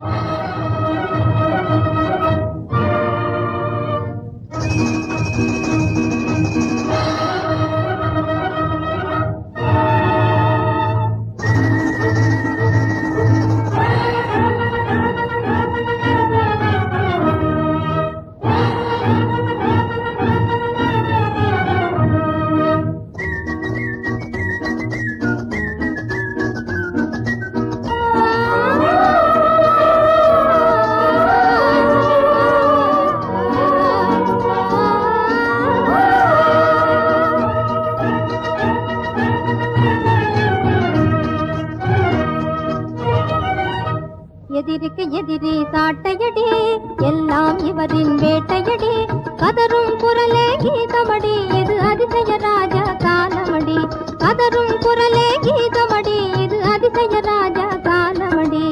எதிரிக்கு எதிரி சாட்டையடி, எல்லாம் இவரின் வேட்டையடி. கதரும் குரலே கீதமடி, இது அதிசய ராஜா காலமடி. கதரும் குரலே கீதமடி, இது அதிசய ராஜா காலமடி.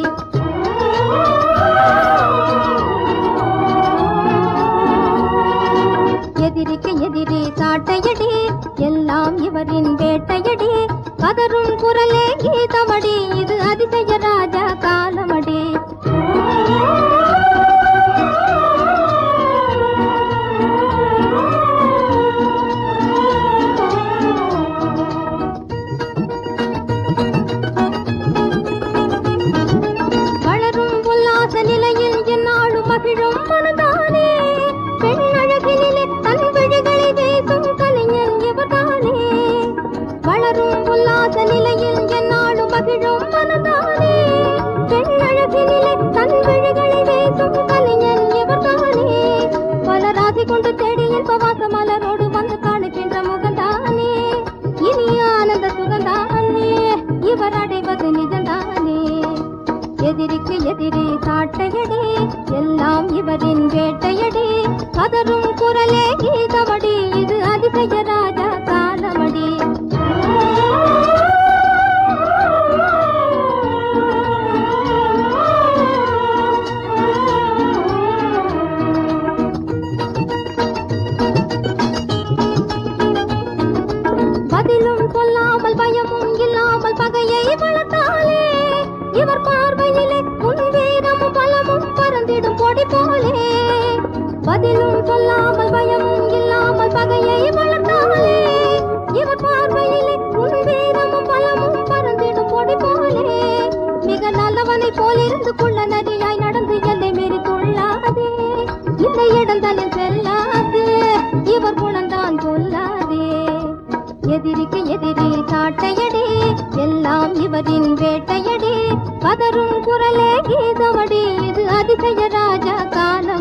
எதிரிக்கு எதிரி சாட்டையடி, எல்லாம் இவரின் வேட்டையடி. கதரும் குரலே கீதமடி, இது அதிசய ராஜா காலமடி. வளரும் உல்லாச நிலையில் என்னாலும் மகிழும் மனதானே. பெண்ணழகிலே தன் விழிகளை பேசும் கலைஞன் இவர்தானே. வளரும் உல்லாச நிலையில் என்னாலும் மகிழும் மனதானே. பெண்ணழகிலே தன் விழிகளை பேசும் கலைஞன் இவர்தானே. பல ராசி கொண்டு தேடி இன்பவாச மலரோடு வந்து காணுகின்ற முகந்தானே. இனி ஆனந்த சுகந்தானே, இவர் அடைவது நிஜந்தானே. எதிரிக்கு எதிரி சாட்டையடி, எல்லாம் இவரின் வேட்டையடி. கதரும் குரலே கீதமடி, இது அதிசய ராஜா காலமடி. பதிலும் சொல்லாமல் பயமும் இல்லாமல் பகையை வளர்த்தாலே. இவர் பார்வையிலே உன் வீரமும் பலமும் பறந்திடும் பொடி போலே. பதிலும் சொல்லாமல் பயமும் இல்லாமல் பகையை வளர்த்தாலே. இவர் பார்வையிலே உன் வீரமும் பலமும் பறந்திடும் பொடி போலே. மிக நல்லவனை போலிருந்து குள்ள நதியாய் நடந்து எல்லை மீறி கொள்ளாதே. இந்த இடந்தலில் செல்லாது, இவர் குணந்தான் கொல்லாதே. எதிரிக்கு எதிரி சாட்டையடி, எல்லாம் இவரின் வேட்டையடி. கதரும் குரலே கீதமடி, இது அதிசய ராஜா காலம்.